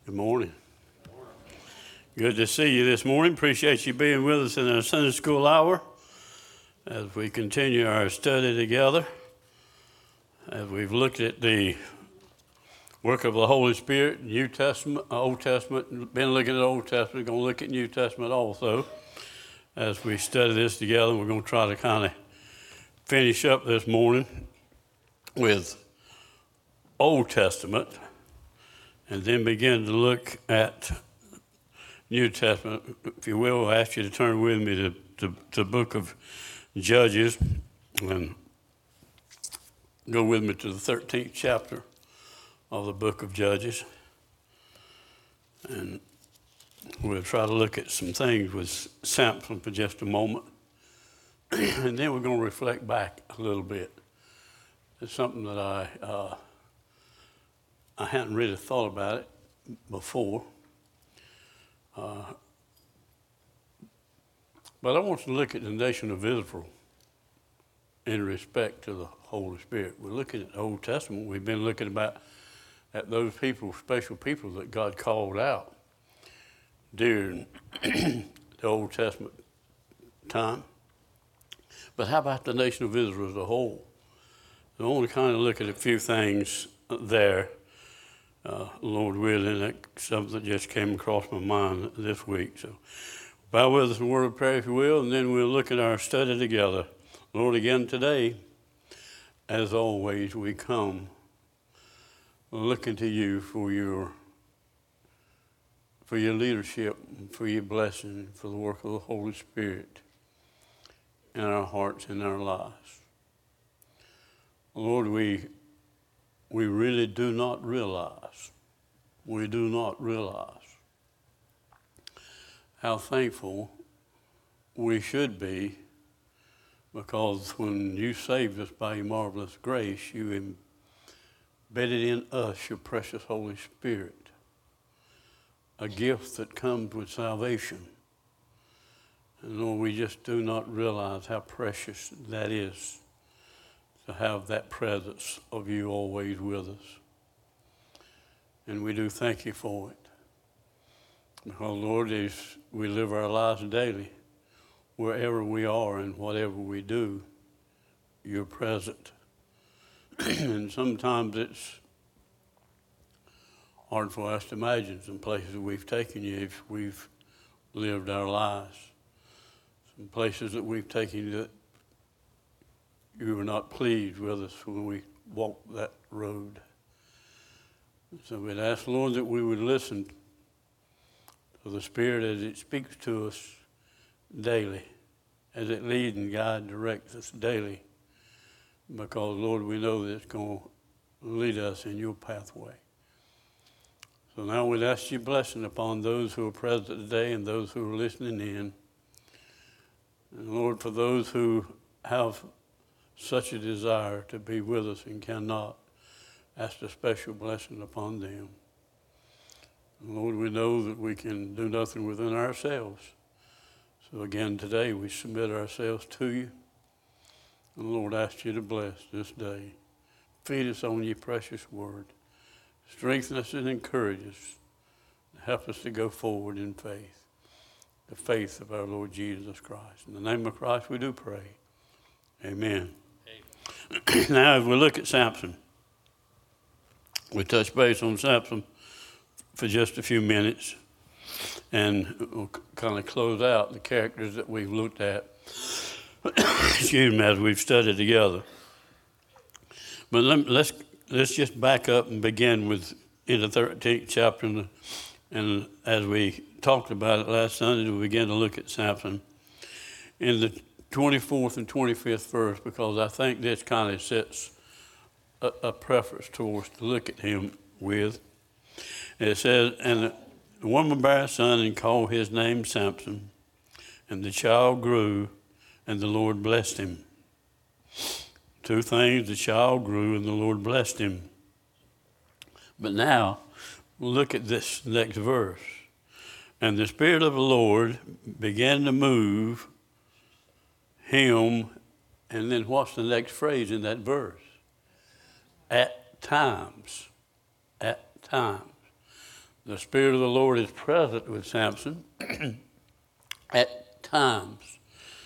Good morning. Good to see you this morning. Appreciate you being with us in our Sunday school hour as we continue our study together. As we've looked at the work of the Holy Spirit, New Testament, Old Testament, been looking at Old Testament, going to look at New Testament also. As we study this together, we're going to try to kind of finish up this morning with Old Testament and then begin to look at New Testament. If you will, I ask you to turn with me to the book of Judges and go with me to the 13th chapter of the book of Judges. And we'll try to look at some things with Samson for just a moment. And then we're going to reflect back a little bit. It's something that I hadn't really thought about it before. But I want to look at the nation of Israel in respect to the Holy Spirit. We're looking at the Old Testament. We've been looking at those people, special people that God called out during the Old Testament time. But how about the nation of Israel as a whole? I want to kind of look at a few things there. Lord willing, that's something that just came across my mind this week. So bow with us in a word of prayer, if you will, and then we'll look at our study together. Lord, again today, as always, we come looking to you for your leadership, for your blessing, for the work of the Holy Spirit in our hearts and our lives. Lord, we really do not realize how thankful we should be, because when you saved us by your marvelous grace, you embedded in us your precious Holy Spirit, a gift that comes with salvation. And Lord, we just do not realize how precious that is, to have that presence of you always with us. And we do thank you for it. Because, Lord, as we live our lives daily, wherever we are and whatever we do, you're present. And sometimes it's hard for us to imagine some places we've taken you if we've lived our lives. Some places that we've taken you that you were not pleased with us when we walked that road. So we'd ask, Lord, that we would listen to the Spirit as it speaks to us daily, as it leads and guides and directs us daily. Because, Lord, we know that it's going to lead us in your pathway. So now we'd ask your blessing upon those who are present today and those who are listening in. And, Lord, for those who have such a desire to be with us and cannot, ask a special blessing upon them. And Lord, we know that we can do nothing within ourselves. So again, today we submit ourselves to you. And Lord, ask you to bless this day. Feed us on your precious word. Strengthen us and encourage us. Help us to go forward in faith. The faith of our Lord Jesus Christ. In the name of Christ we do pray. Amen. Now, as we look at Samson, we touch base on Samson for just a few minutes, and we'll kind of close out the characters that we've looked at, excuse me, as we've studied together. But let's just back up and begin in the 13th chapter, and as we talked about it last Sunday, we began to look at Samson in the 24th and 25th verse, because I think this kind of sets a preference towards to look at him with. It says, and the woman bare a son and called his name Samson, and the child grew, and the Lord blessed him. Two things, the child grew and the Lord blessed him. But now, look at this next verse. And the Spirit of the Lord began to move him, and then what's the next phrase in that verse? At times. At times. the Spirit of the Lord is present with Samson at times.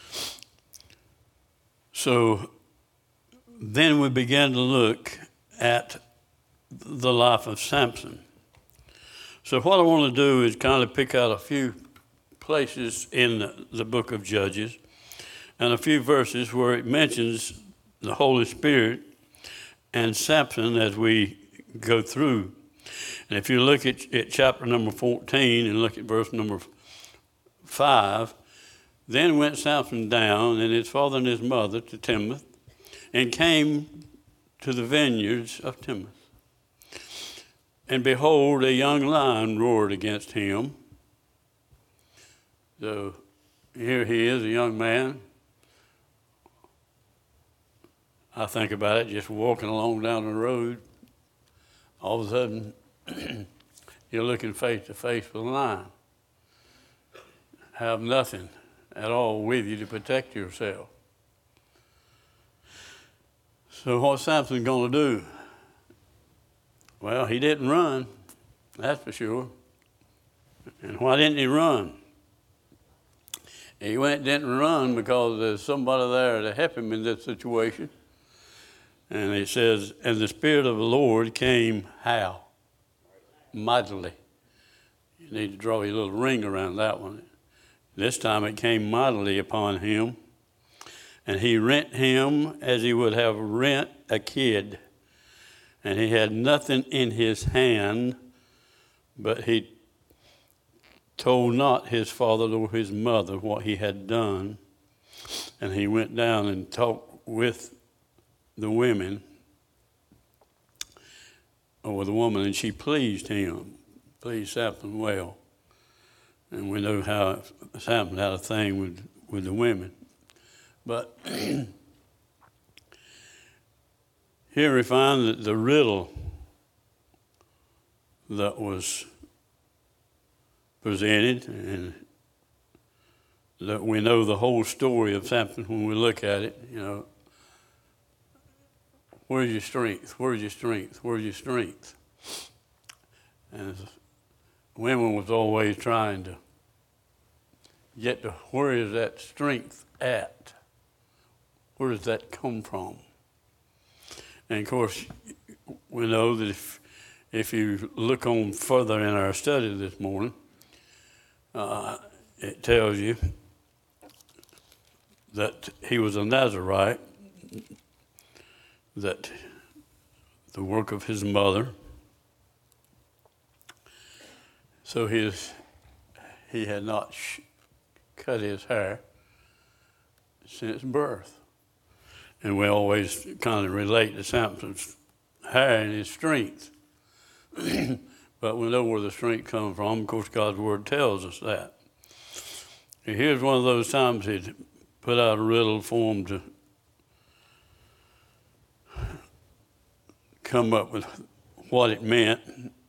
So then we began to look at the life of Samson. So what I want to do is kind of pick out a few places in the book of Judges and a few verses where it mentions the Holy Spirit and Samson as we go through. And if you look at chapter number 14 and look at verse number 5, then went Samson down and his father and his mother to Timnath and came to the vineyards of Timnath. And behold, a young lion roared against him. So here he is, a young man. I think about it, just walking along down the road. All of a sudden, you're looking face to face with a lion. Have nothing at all with you to protect yourself. So what's Samson going to do? Well, he didn't run, that's for sure. And why didn't he run? He didn't run because there's somebody there to help him in this situation. And it says, and the Spirit of the Lord came how? Mightily. You need to draw your little ring around that one. This time it came mightily upon him, and he rent him as he would have rent a kid. And he had nothing in his hand, but he told not his father or his mother what he had done. And he went down and talked with the women, or with the woman, and she pleased him, pleased Samson well. And we know how Samson had a thing with the women. But here we find that the riddle that was presented, and that we know the whole story of Samson when we look at it, you know, where's your strength? Where's your strength? Where's your strength? And women was always trying to get to where is that strength at? Where does that come from? And of course, we know that if you look on further in our study this morning, it tells you that he was a Nazarite, that the work of his mother, so he had not cut his hair since birth. And we always kind of relate to Samson's hair and his strength. But we know where the strength comes from. Of course, God's Word tells us that. And here's one of those times he'd put out a riddle for him to come up with what it meant.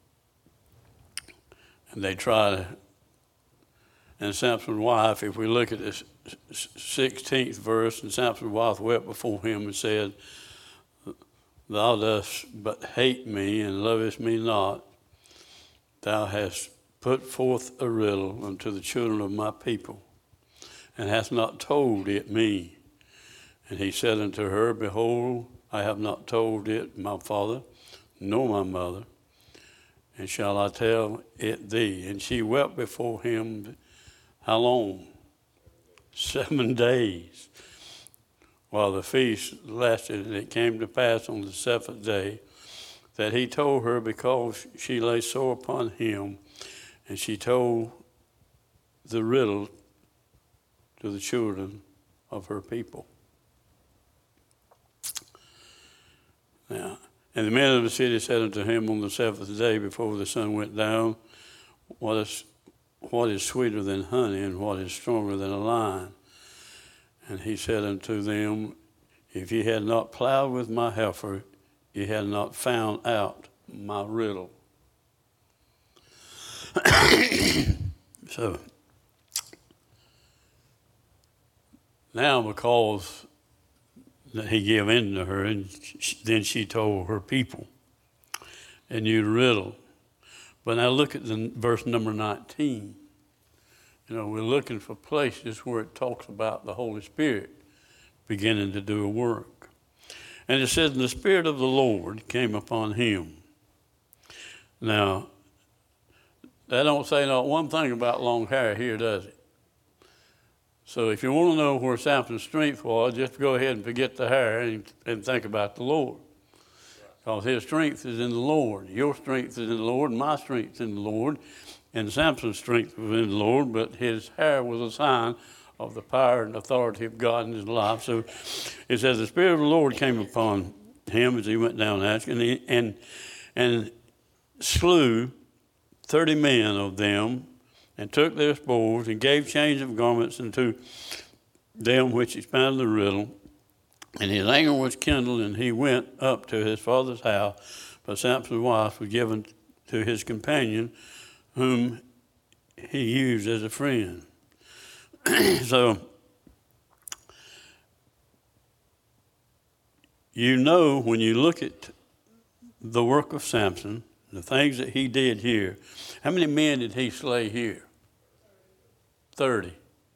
And they try to, and Samson's wife, if we look at this 16th verse, and Samson's wife wept before him and said, Thou dost but hate me and lovest me not. Thou hast put forth a riddle unto the children of my people, and hast not told it me. And he said unto her, Behold, I have not told it my father, nor my mother, and shall I tell it thee? And she wept before him, how long? 7 days, while the feast lasted. And it came to pass on the 7th day that he told her, because she lay sore upon him, and she told the riddle to the children of her people. Now, and the men of the city said unto him on the 7th day before the sun went down, What is sweeter than honey, and what is stronger than a lion? And he said unto them, If ye had not plowed with my heifer, ye had not found out my riddle. So, now because that he gave in to her, and then she told her people, and you riddle. But now look at the verse number 19. You know, we're looking for places where it talks about the Holy Spirit beginning to do a work. And it says, and the Spirit of the Lord came upon him. Now, that don't say not one thing about long hair here, does it? So if you want to know where Samson's strength was, just go ahead and forget the hair and think about the Lord. Because his strength is in the Lord. Your strength is in the Lord, and my strength is in the Lord. And Samson's strength was in the Lord, but his hair was a sign of the power and authority of God in his life. So it says the Spirit of the Lord came upon him as he went down asking, and slew 30 men of them, and took their spoils, and gave change of garments unto them which expounded the riddle. And his anger was kindled, and he went up to his father's house. But Samson's wife was given to his companion, whom he used as a friend. So, you know, when you look at the work of Samson, the things that he did here, how many men did he slay here? 30.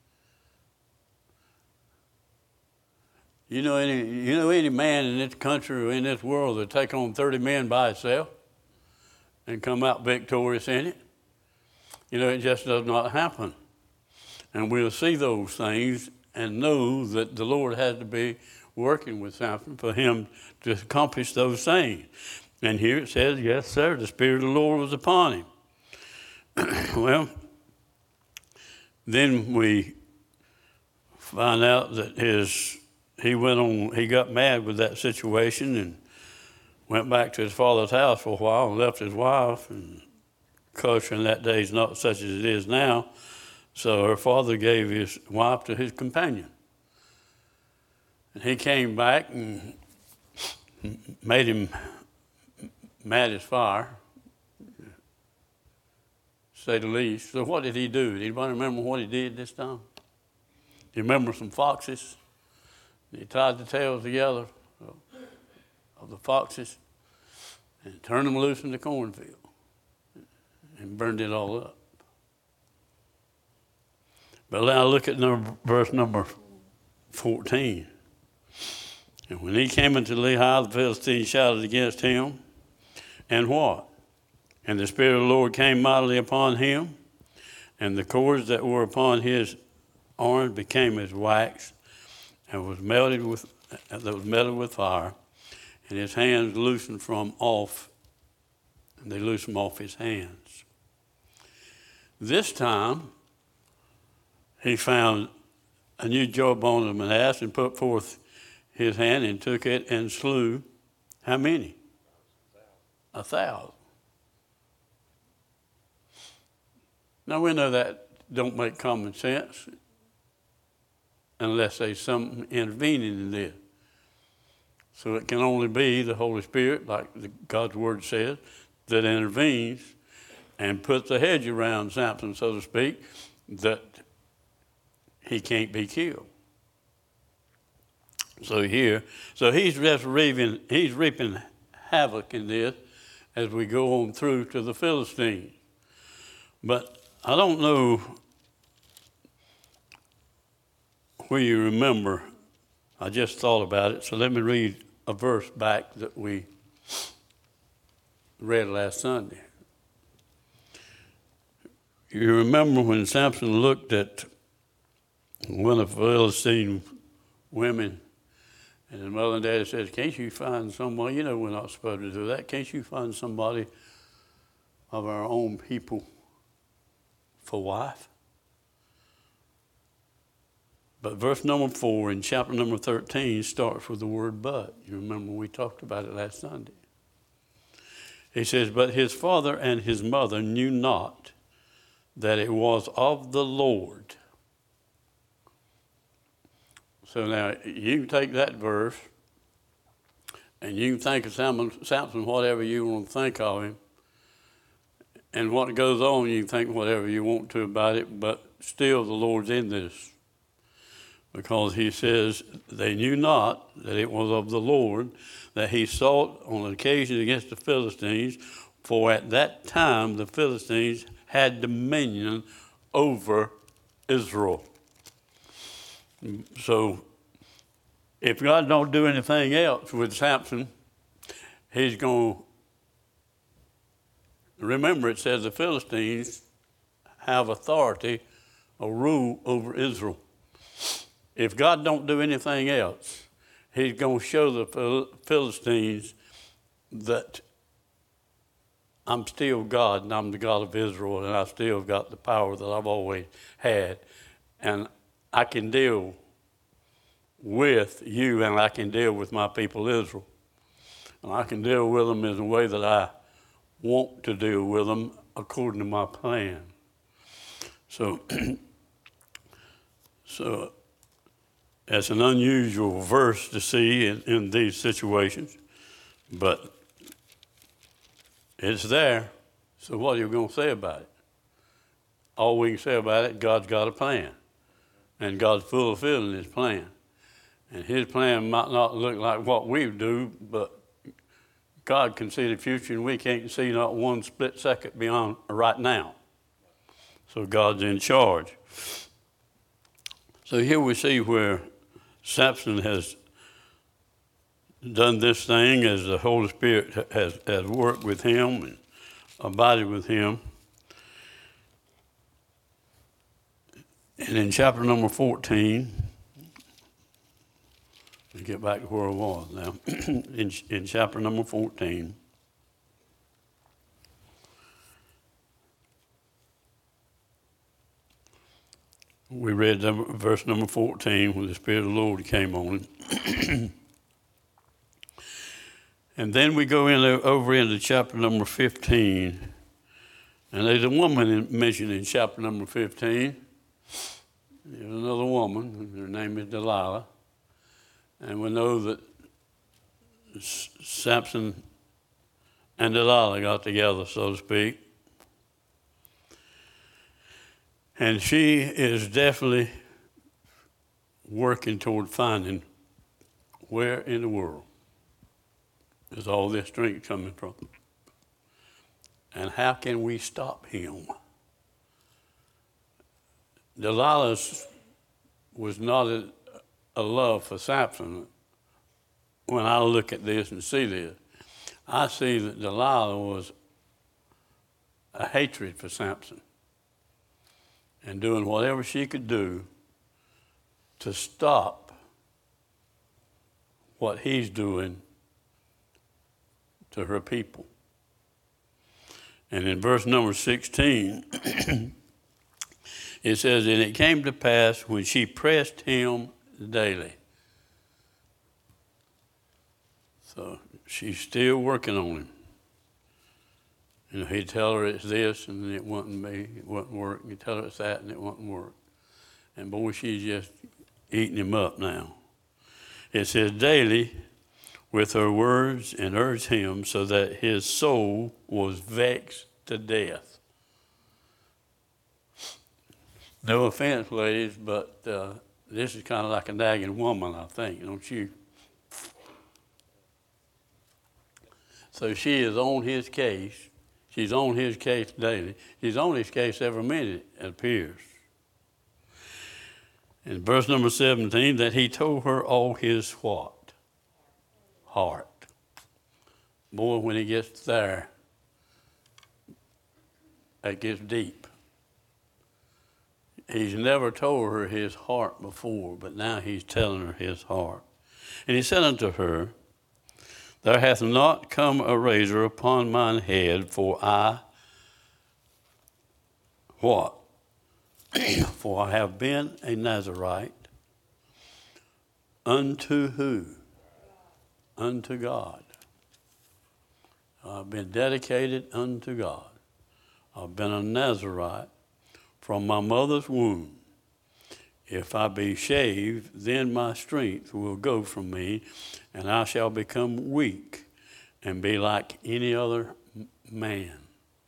You know any man in this country or in this world that take on 30 men by itself and come out victorious in it? You know, it just does not happen. And we'll see those things and know that the Lord had to be working with Samson for him to accomplish those things. And here it says, yes, sir, the Spirit of the Lord was upon him. Well, then we find out that he got mad with that situation and went back to his father's house for a while and left his wife. And culture in that day is not such as it is now. So her father gave his wife to his companion. And he came back and made him mad as fire, to say the least. So what did he do? Did anybody remember what he did this time? Do you remember some foxes? He tied the tails together of the foxes and turned them loose in the cornfield and burned it all up. But now look at verse number 14. And when he came into Lehi, the Philistines shouted against him. And what? And the Spirit of the Lord came mightily upon him, and the cords that were upon his arms became as wax, and was melted with fire, and his hands loosened from off, and they loosed from off his hands. This time, he found a new jawbone of Manasseh and put forth his hand and took it and slew how many? 1,000. Now we know that don't make common sense unless there's something intervening in this. So it can only be the Holy Spirit, like God's Word says, that intervenes and puts a hedge around Samson, so to speak, that he can't be killed. So he's just reaping havoc in this as we go on through to the Philistines. But I don't know where you remember. I just thought about it, so let me read a verse back that we read last Sunday. You remember when Samson looked at one of the Philistine women, and his mother and daddy says, can't you find somebody, you know we're not supposed to do that, can't you find somebody of our own people for wife? But verse number 4 in chapter number 13 starts with the word but. You remember we talked about it last Sunday. He says, but his father and his mother knew not that it was of the Lord. So now you can take that verse and you can think of Samson whatever you want to think of him. And what goes on, you can think whatever you want to about it, but still the Lord's in this. Because he says, they knew not that it was of the Lord, that he sought on occasion against the Philistines For at that time the Philistines had dominion over Israel. So if God don't do anything else with Samson, he's going to, remember it says the Philistines have authority or rule over Israel. If God don't do anything else, he's going to show the Philistines that I'm still God and I'm the God of Israel and I've still got the power that I've always had. And I can deal with you and I can deal with my people Israel. And I can deal with them in the way that I want to deal with them according to my plan. So it's an unusual verse to see in these situations, but it's there. So what are you going to say about it? All we can say about it, God's got a plan, and God's fulfilling his plan. And his plan might not look like what we do, but God can see the future, and we can't see not one split second beyond right now. So God's in charge. So here we see where Samson has done this thing as the Holy Spirit has worked with him and abided with him. And in chapter number 14, let's get back to where I was now. in chapter number 14, we read verse number 14 when the Spirit of the Lord came on him. And then we go over into chapter number 15. And there's a woman mentioned in chapter number 15. There's another woman. Her name is Delilah. And we know that Samson and Delilah got together, so to speak. And she is definitely working toward finding where in the world is all this strength coming from. And how can we stop him? Delilah was not a love for Samson. When I look at this and see this, I see that Delilah was a hatred for Samson and doing whatever she could do to stop what he's doing to her people. And in verse number 16, it says, and it came to pass when she pressed him daily. So she's still working on him. You know, he'd tell her it's this and it wouldn't work. He'd tell her it's that and it wouldn't work. And boy, she's just eating him up now. It says daily with her words and urged him so that his soul was vexed to death. No offense, ladies, but this is kind of like a nagging woman, I think, don't you? So she is on his case. She's on his case daily. She's on his case every minute, it appears. In verse number 17, that he told her all his what? Heart. Boy, when he gets there, it gets deep. He's never told her his heart before, but now he's telling her his heart. And he said unto her, there hath not come a razor upon mine head, for I, what? For I have been a Nazarite unto who? Unto God. I've been dedicated unto God. I've been a Nazarite from my mother's womb. If I be shaved, then my strength will go from me, and I shall become weak and be like any other man.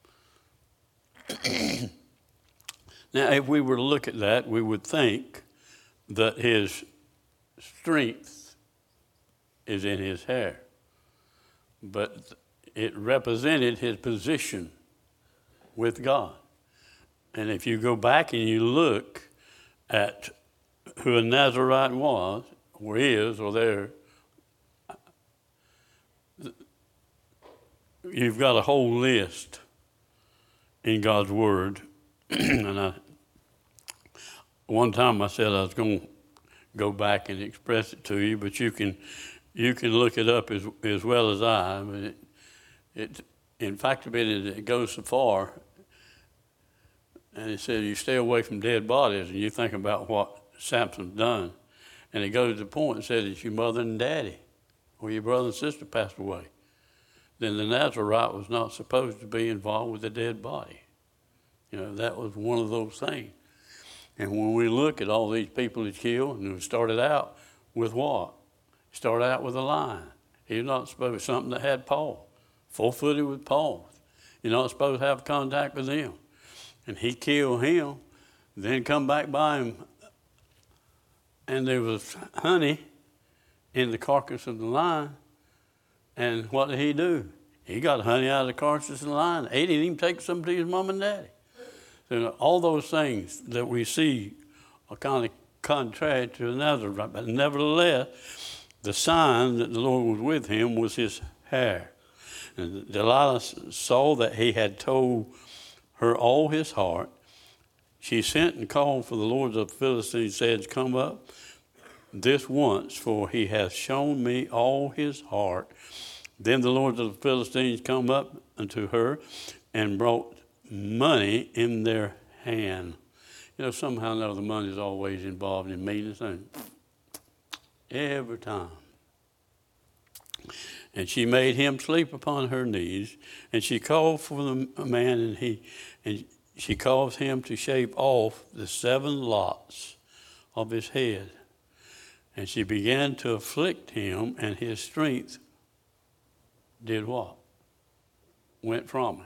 Now, if we were to look at that, we would think that his strength is in his hair. But it represented his position with God. And if you go back and you look at who a Nazarite was, or is, or there, you've got a whole list in God's Word. And one time I said I was going to go back and express it to you, but you can look it up as well as I. But in fact, it goes so far, and it says you stay away from dead bodies, and you think about what Samson's done, and it goes to the point and says it's your mother and daddy, or your brother and sister passed away. Then the Nazarite was not supposed to be involved with the dead body. You know, that was one of those things. And when we look at all these people he killed, and it started out with what? Started out with a lion. He's not supposed to, something that had paws, full-footed with paws. You're not supposed to have contact with them. And he killed him, then come back by him, and there was honey in the carcass of the lion. And what did he do? He got honey out of the carcass of the lion, ate it, and even take some to his mom and daddy. So all those things that we see are kind of contrary to another, but nevertheless, the sign that the Lord was with him was his hair. And Delilah saw that he had told her all his heart. She sent and called for the lords of the Philistines, said, "Come up this once, for he hath shown me all his heart." Then the lords of the Philistines come up unto her and brought money in their hand. You know, somehow or another, the money is always involved in meetings, every time. And she made him sleep upon her knees, and she called for the man, and she caused him to shave off the 7 lots of his head. And she began to afflict him, and his strength did what? Went from him.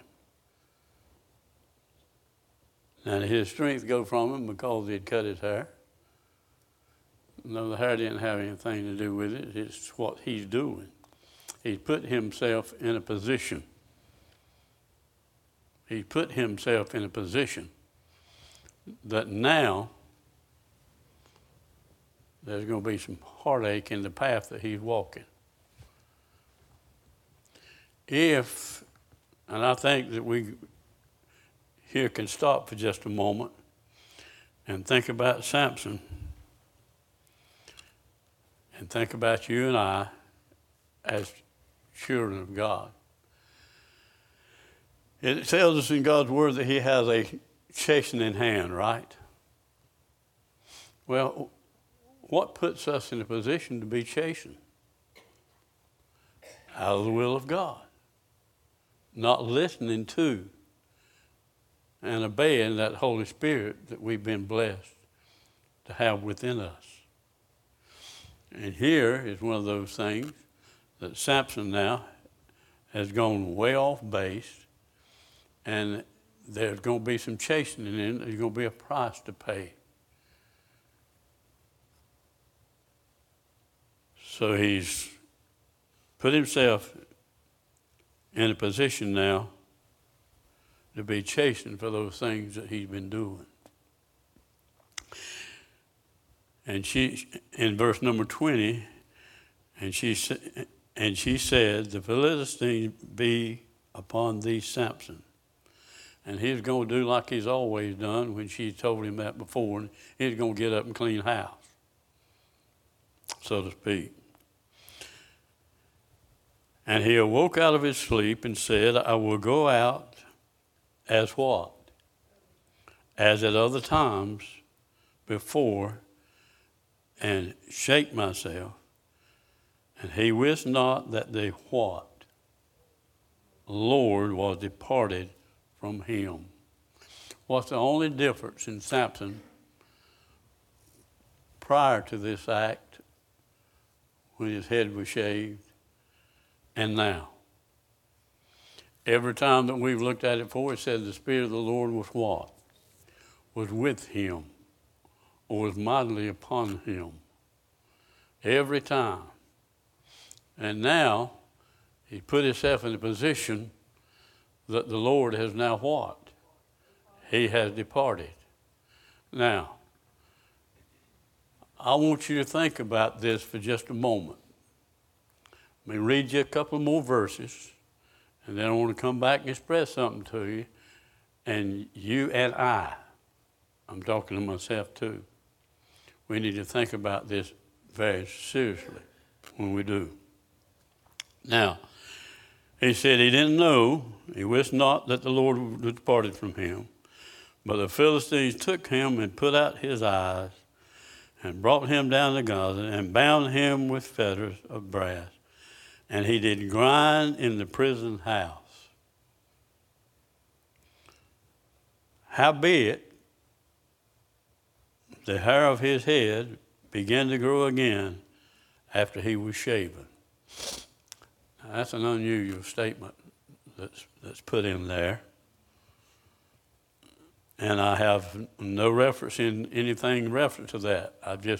Now, his strength go from him because he'd cut his hair. No, the hair didn't have anything to do with it. It's what he's doing. He put himself in a position. He put himself in a position that now there's going to be some heartache in the path that he's walking. And I think that we here can stop for just a moment and think about Samson and think about you and I as children of God. It tells us in God's Word that he has a chastening hand, right? Well, what puts us in a position to be chastened? Out of the will of God. Not listening to and obeying that Holy Spirit that we've been blessed to have within us. And here is one of those things that Samson now has gone way off base, and there's going to be some chastening in it. There's going to be a price to pay. So he's put himself in a position now to be chastened for those things that he's been doing. And she, in verse number 20, and she said, "The Philistines be upon thee, Samson." And he's going to do like he's always done when she told him that before, and he's going to get up and clean house, so to speak. And he awoke out of his sleep and said, "I will go out as what? As at other times before, and shake myself." And he wist not that the what? Lord was departed from him. What's the only difference in Samson prior to this act, when his head was shaved, and now? Every time that we've looked at it before, it said the Spirit of the Lord was what? Was with him, or was mightily upon him. Every time. And now, He put himself in a position that the Lord has now what? He has departed. Now, I want you to think about this for just a moment. Let me read you a couple more verses, and then I want to come back and express something to you. And you and I'm talking to myself too, we need to think about this very seriously when we do. Now, he said he didn't know, he wist not that the Lord had departed from him. But the Philistines took him and put out his eyes and brought him down to Gaza and bound him with fetters of brass. And he did grind in the prison house. Howbeit, the hair of his head began to grow again after he was shaven. Now, that's an unusual statement that's put in there. And I have no reference in anything reference to that.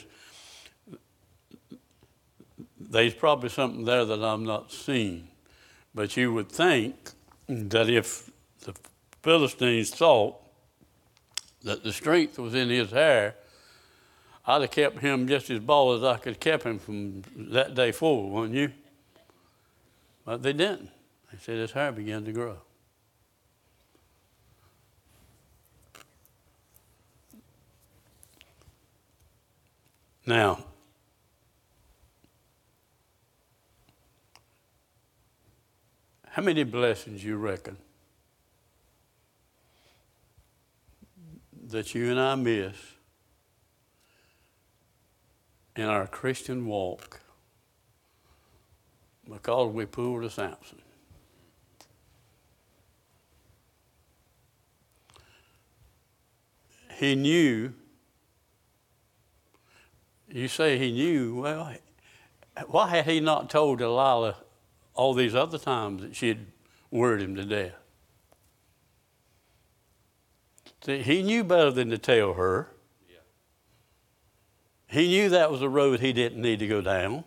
There's probably something there that I'm not seeing. But you would think that if the Philistines thought that the strength was in his hair, I'd have kept him just as bald as I could have kept him from that day forward, wouldn't you? But they didn't. They said his hair began to grow. Now, how many blessings you reckon that you and I miss in our Christian walk because we pulled a Samson? He knew. You say he knew. Well, why had he not told Delilah all these other times that she had worried him to death? See, he knew better than to tell her. Yeah. He knew that was a road he didn't need to go down.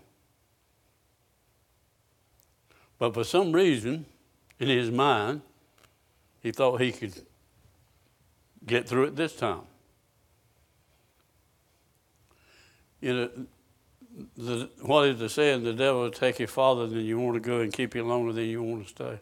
But for some reason, in his mind, he thought he could get through it this time. You know, what is the saying? The devil will take you farther than you want to go and keep you longer than you want to stay.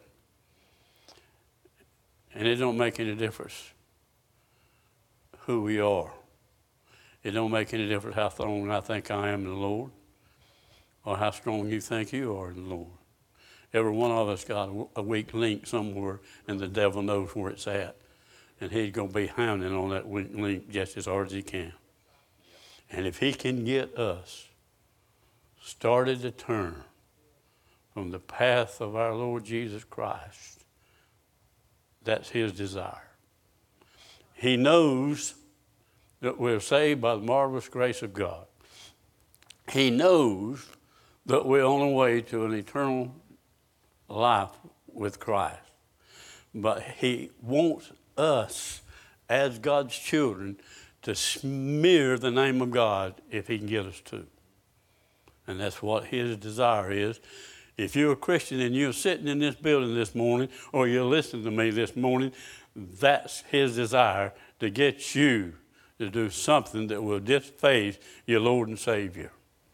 And it don't make any difference who we are. It don't make any difference how strong I think I am in the Lord or how strong you think you are in the Lord. Every one of us got a weak link somewhere, and the devil knows where it's at. And he's going to be hounding on that weak link just as hard as he can. And if he can get us started to turn from the path of our Lord Jesus Christ, that's his desire. He knows that we're saved by the marvelous grace of God. He knows that we're on our way to an eternal life with Christ. But he wants us as God's children to smear the name of God if he can get us to. And that's what his desire is. If you're a Christian and you're sitting in this building this morning, or you're listening to me this morning, that's his desire, to get you to do something that will disface your Lord and Savior.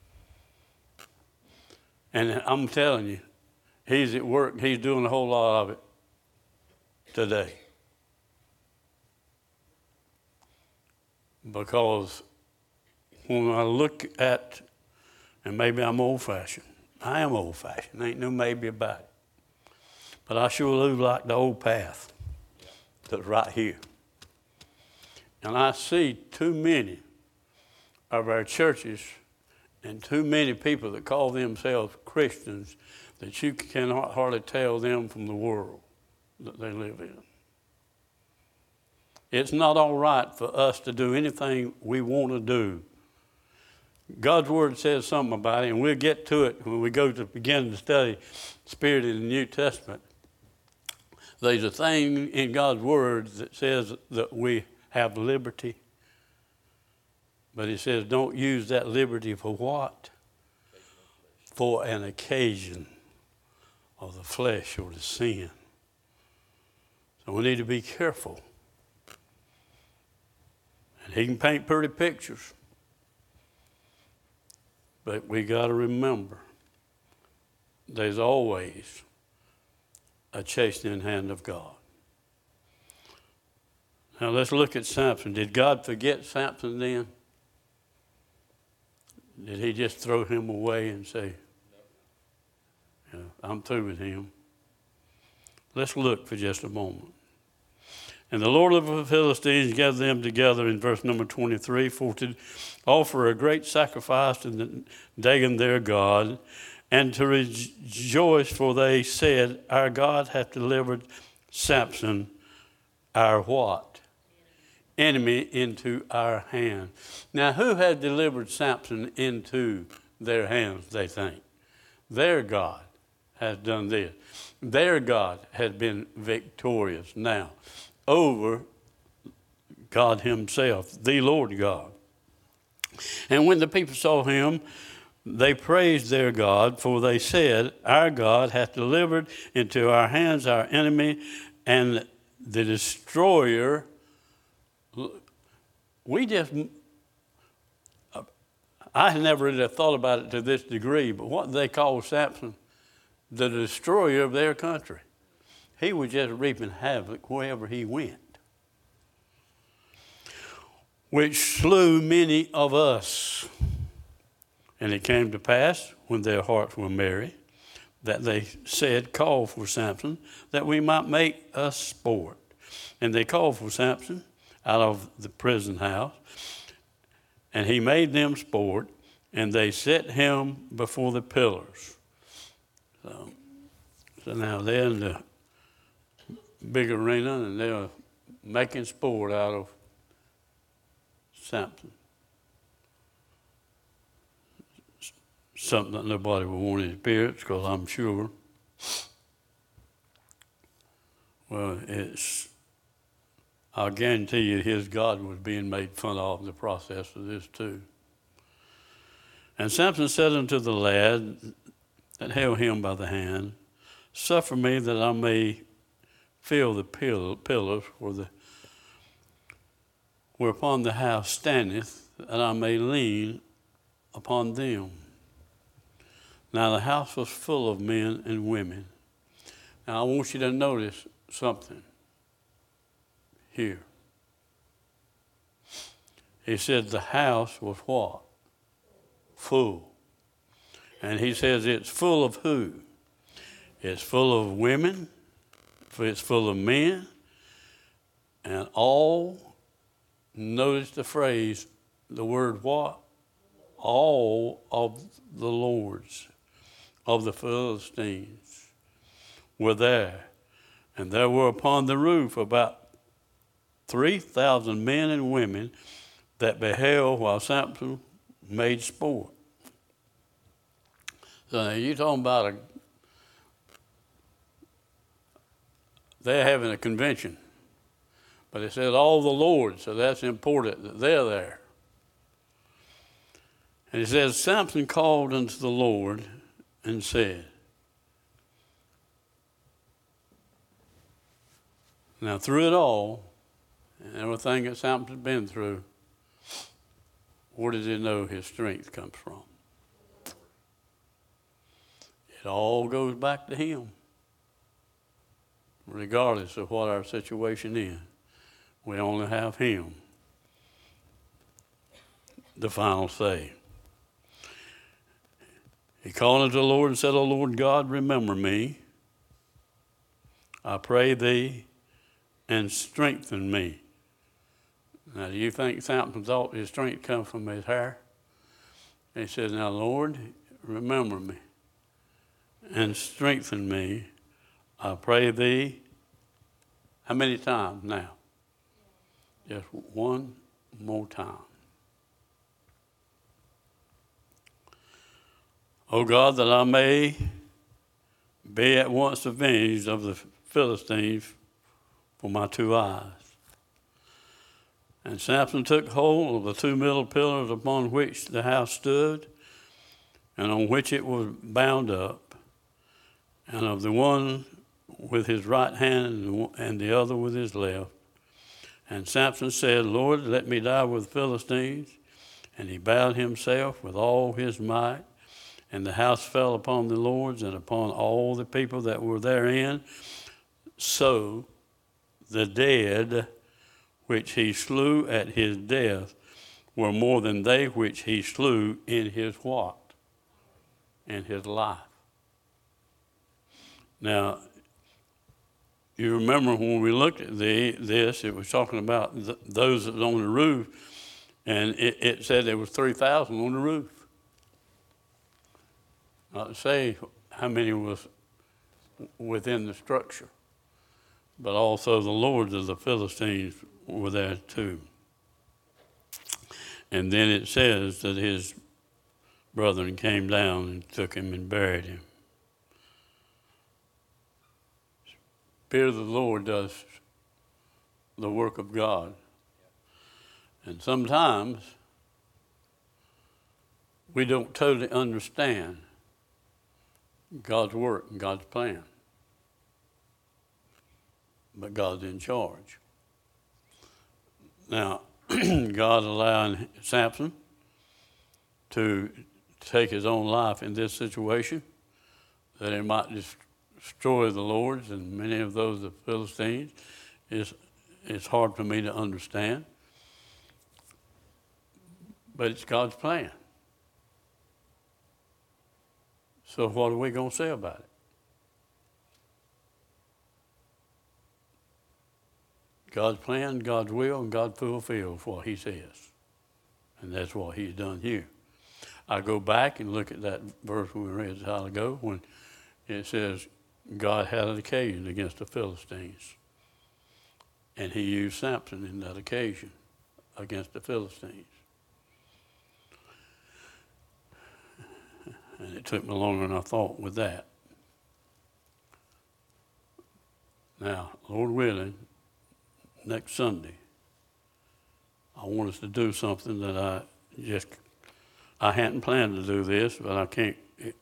And I'm telling you, he's at work. He's doing a whole lot of it today. Because when I look at, and maybe I'm old-fashioned. I am old-fashioned. Ain't no maybe about it. But I sure live like the old path that's right here. And I see too many of our churches and too many people that call themselves Christians that you cannot hardly tell them from the world that they live in. It's not all right for us to do anything we want to do. God's Word says something about it, and we'll get to it when we go to begin to study Spirit in the New Testament. There's a thing in God's Word that says that we have liberty. But it says don't use that liberty for what? For an occasion of the flesh or the sin. So we need to be careful. And he can paint pretty pictures. But we got to remember, there's always a chastening hand of God. Now let's look at Samson. Did God forget Samson then? Did he just throw him away and say, yeah, I'm through with him? Let's look for just a moment. And the Lord of the Philistines gathered them together in verse number 23 for to offer a great sacrifice to Dagon their God, and to rejoice, for they said, our God hath delivered Samson, our what? Enemy, into our hand. Now, who had delivered Samson into their hands, they think? Their God has done this. Their God has been victorious now over God himself, the Lord God. And when the people saw him, they praised their God, for they said, our God hath delivered into our hands our enemy, and the destroyer. I had never really thought about it to this degree, but what they called Samson, the destroyer of their country. He was just reaping havoc wherever he went, which slew many of us. And it came to pass, when their hearts were merry, that they said, call for Samson, that we might make us sport. And they called for Samson out of the prison house, and he made them sport, and they set him before the pillars. So now they're in the big arena, and they're making sport out of Samson. Something that nobody would want in his appearance, because I'm sure, well, I'll guarantee you his God was being made fun of in the process of this too. And Samson said unto the lad that held him by the hand, suffer me that I may feel the pillars whereupon the house standeth, that I may lean upon them. Now the house was full of men and women. Now I want you to notice something here. He said the house was what? Full. And he says it's full of who? It's full of women, it's full of men, and all, notice the phrase, the word what? All of the lords of the Philistines were there. And there were upon the roof about 3,000 men and women that beheld while Samson made sport. So now you're talking about they're having a convention. But it says all the lords, so that's important that they're there. And it says, Samson called unto the Lord and said, now through it all, and everything that Samson's been through, where does he know his strength comes from? It all goes back to him, regardless of what our situation is. We only have him, the final say. He called unto the Lord and said, O Lord God, remember me, I pray thee, and strengthen me. Now, do you think Samson thought his strength come from his hair? He said, now, Lord, remember me, and strengthen me, I pray thee. How many times now? Just one more time. O God, that I may be at once avenged of the Philistines for my two eyes. And Samson took hold of the two middle pillars upon which the house stood, and on which it was bound up, and of the one with his right hand and the other with his left. And Samson said, Lord, let me die with the Philistines. And he bowed himself with all his might, and the house fell upon the lords and upon all the people that were therein. So the dead which he slew at his death were more than they which he slew in his what? In his life. Now, you remember when we looked at this, it was talking about those that was on the roof, and it said there was 3,000 on the roof. Not to say how many was within the structure, but also the lords of the Philistines were there too. And then it says that his brethren came down and took him and buried him. Spirit of the Lord does the work of God. And sometimes we don't totally understand God's work and God's plan. But God's in charge. Now, God allowing Samson to take his own life in this situation, that he might destroy the lords and many of those of the Philistines, it's hard for me to understand. But it's God's plan. So what are we going to say about it? God's plan, God's will, and God fulfills what he says. And that's what he's done here. I go back and look at that verse we read a while ago when it says God had an occasion against the Philistines. And he used Samson in that occasion against the Philistines. And it took me longer than I thought with that. Now, Lord willing, next Sunday, I want us to do something that I hadn't planned to do this, but I can't.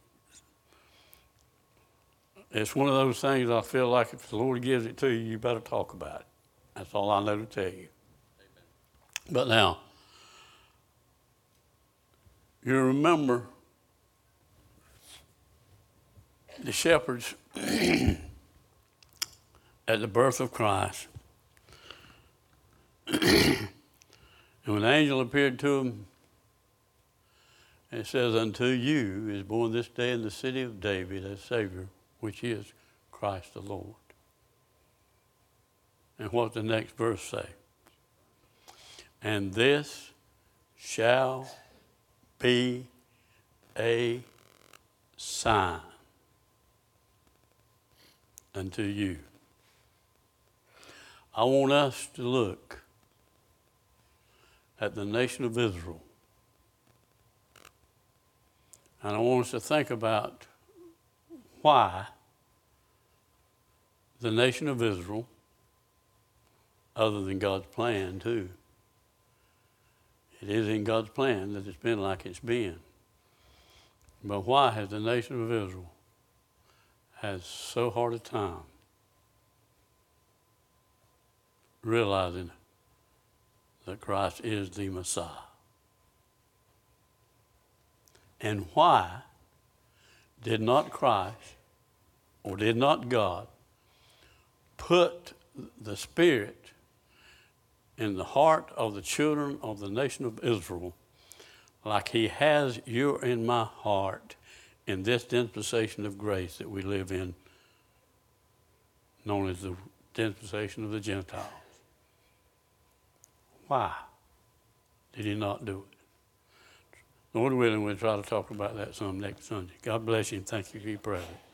It's one of those things I feel like if the Lord gives it to you, you better talk about it. That's all I know to tell you. Amen. But now, you remember the shepherds at the birth of Christ. And when the angel appeared to them, it says, unto you is born this day in the city of David a Savior, which is Christ the Lord. And what does the next verse say? And this shall be a sign unto you. I want us to look at the nation of Israel. And I want us to think about why the nation of Israel, other than God's plan too, it is in God's plan that it's been like it's been. But why has the nation of Israel had so hard a time realizing that Christ is the Messiah? And why did not Christ, or did not God, put the Spirit in the heart of the children of the nation of Israel like he has you in my heart in this dispensation of grace that we live in, known as the dispensation of the Gentiles? Why did he not do it? Lord willing, we'll try to talk about that some next Sunday. God bless you and thank you for your presence.